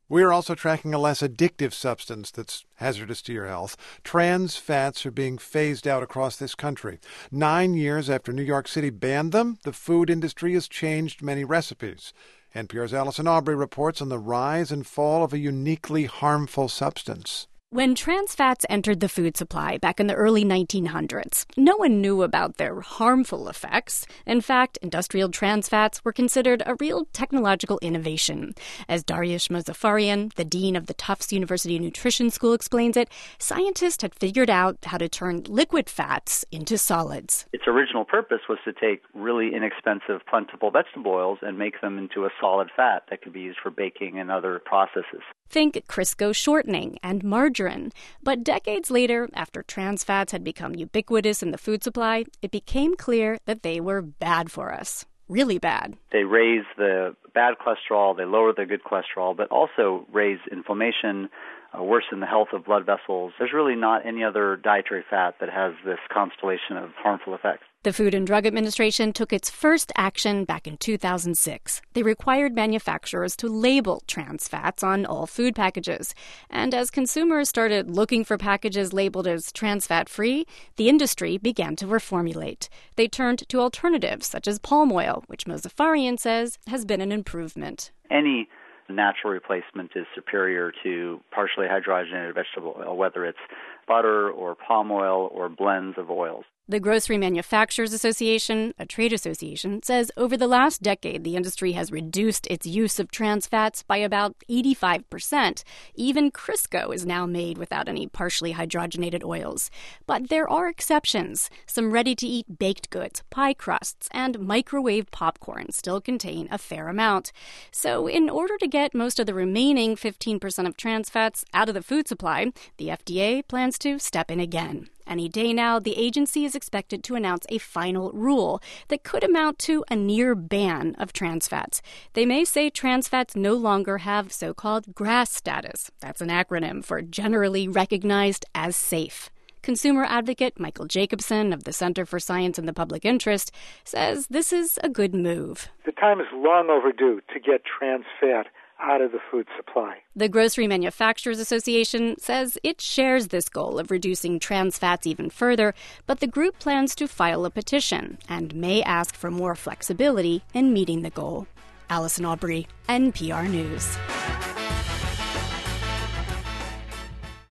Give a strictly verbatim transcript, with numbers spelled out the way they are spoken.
We're also tracking a less addictive substance that's hazardous to your health. Trans fats are being phased out across this country. Nine years after New York City banned them, the food industry has changed many recipes. N P R's Allison Aubrey reports on the rise and fall of a uniquely harmful substance. When trans fats entered the food supply back in the early nineteen hundreds, no one knew about their harmful effects. In fact, industrial trans fats were considered a real technological innovation. As Dariush Mozaffarian, the dean of the Tufts University Nutrition School, explains it, scientists had figured out how to turn liquid fats into solids. Its original purpose was to take really inexpensive, plentiful vegetable oils and make them into a solid fat that could be used for baking and other processes. Think Crisco shortening and margarine. But decades later, after trans fats had become ubiquitous in the food supply, it became clear that they were bad for us. Really bad. They raise the bad cholesterol, they lower the good cholesterol, but also raise inflammation, uh, worsen the health of blood vessels. There's really not any other dietary fat that has this constellation of harmful effects. The Food and Drug Administration took its first action back in two thousand six. They required manufacturers to label trans fats on all food packages. And as consumers started looking for packages labeled as trans fat free, the industry began to reformulate. They turned to alternatives such as palm oil, which Mozaffarian says has been an improvement. Any natural replacement is superior to partially hydrogenated vegetable oil, whether it's butter or palm oil or blends of oils. The Grocery Manufacturers Association, a trade association, says over the last decade, the industry has reduced its use of trans fats by about eighty-five percent. Even Crisco is now made without any partially hydrogenated oils. But there are exceptions. Some ready-to-eat baked goods, pie crusts, and microwave popcorn still contain a fair amount. So in order to get most of the remaining fifteen percent of trans fats out of the food supply, the F D A plans to step in again. Any day now, the agency is expected to announce a final rule that could amount to a near ban of trans fats. They may say trans fats no longer have so-called GRAS status. That's an acronym for Generally Recognized as Safe. Consumer advocate Michael Jacobson of the Center for Science and the Public Interest says this is a good move. The time is long overdue to get trans fat out of the food supply. The Grocery Manufacturers Association says it shares this goal of reducing trans fats even further, but the group plans to file a petition and may ask for more flexibility in meeting the goal. Allison Aubrey, N P R News.